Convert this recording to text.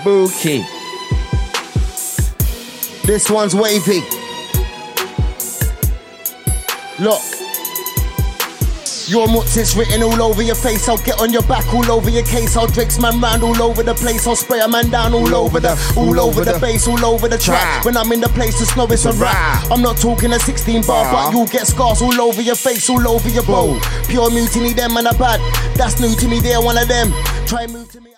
Kabuki. This one's wavy. Look. Your mutts is written all over your face. I'll get on your back, all over your case. I'll Drake's man round all over the place. I'll spray a man down all over the bass, all over the track. When I'm in the place, the snow is a rap. I'm not talking a 16 bar, but you'll get scars all over your face, all over your bowl. Pure mutiny, them and a bad. That's new to me, they're one of them. Try and move to me.